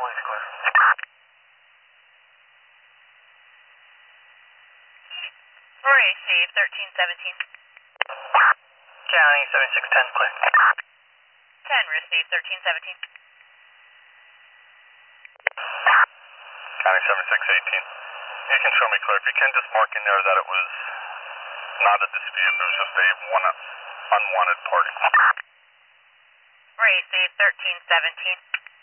police clear. Rory, save 1317. County 7610 clear. 10, receive 1317. County 7618. You can show me clear. If you can, just mark in there that it was not a dispute. It was just a unwanted party. Rory, save 1317.